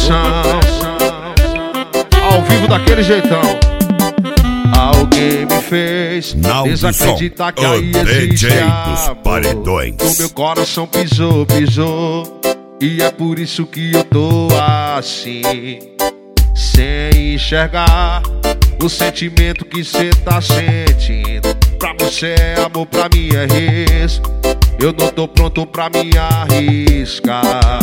coração, ao vivo daquele jeitão. Alguém me fez desacreditar que aí existe amor. No meu coração pisou, pisou, e é por isso que eu tô assim, sem enxergar o sentimento que cê tá sentindo. Pra você é amor, pra mim é risco. Eu não tô pronto pra me arriscar.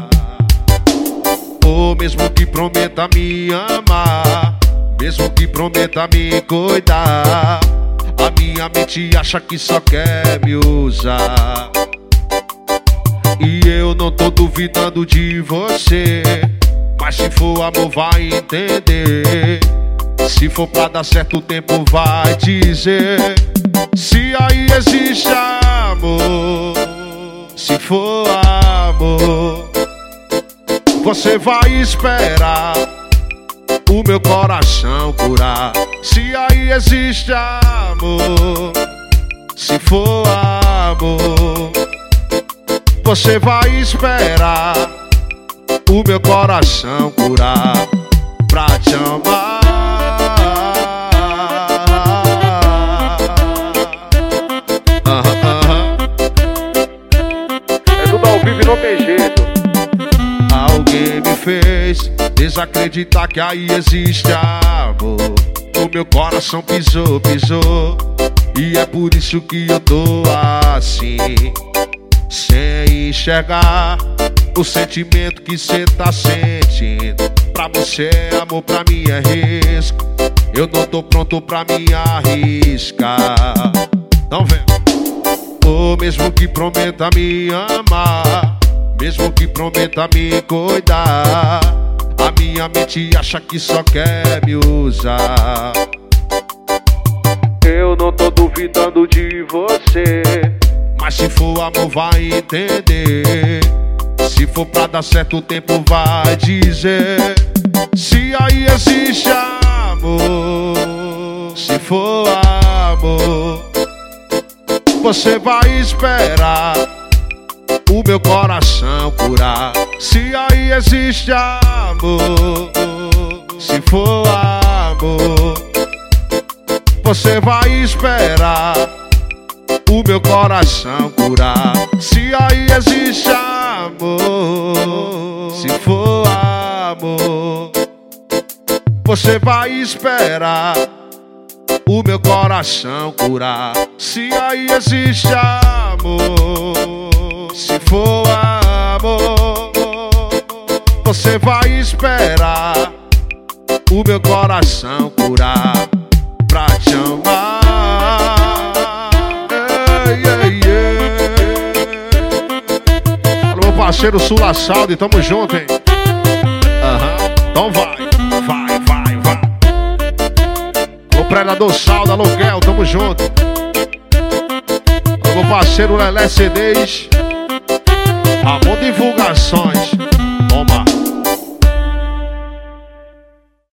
Ou mesmo que prometa me amar, mesmo que prometa me cuidar, a minha mente acha que só quer me usar. E eu não tô duvidando de você, mas se for amor vai entender. Se for pra dar certo o tempo vai dizer. Se aí existe amor, se for amor, você vai esperar o meu coração curar. Se aí existe amor, se for amor, você vai esperar o meu coração curar pra te amar. É tudo ao vivo e não tem jeito. Alguém me fez desacreditar que aí existe amor. O meu coração pisou, pisou, e é por isso que eu tô assim, sem enxergar o sentimento que cê tá sentindo. Pra você é amor, pra mim é risco. Eu não tô pronto pra me arriscar. Não vem. Ou mesmo que prometa me amar, mesmo que prometa me cuidar, a minha mente acha que só quer me usar. Eu não tô duvidando de você, mas se for amor vai entender. Se for pra dar certo o tempo vai dizer. Se aí existe amor, se for amor, você vai esperar o meu coração curar. Se aí existe amor, se for amor, você vai esperar o meu coração curar. Se aí existe amor, se for amor, você vai esperar o meu coração curar. Se aí existe amor, se for amor, você vai esperar o meu coração curar pra te amar. Alô, meu parceiro Sula Saúde, tamo junto, hein? Então vai. O Predador Saldo, aluguel, tamo junto. Alô, meu parceiro Lelé CDs, Amor Divulgações. Toma.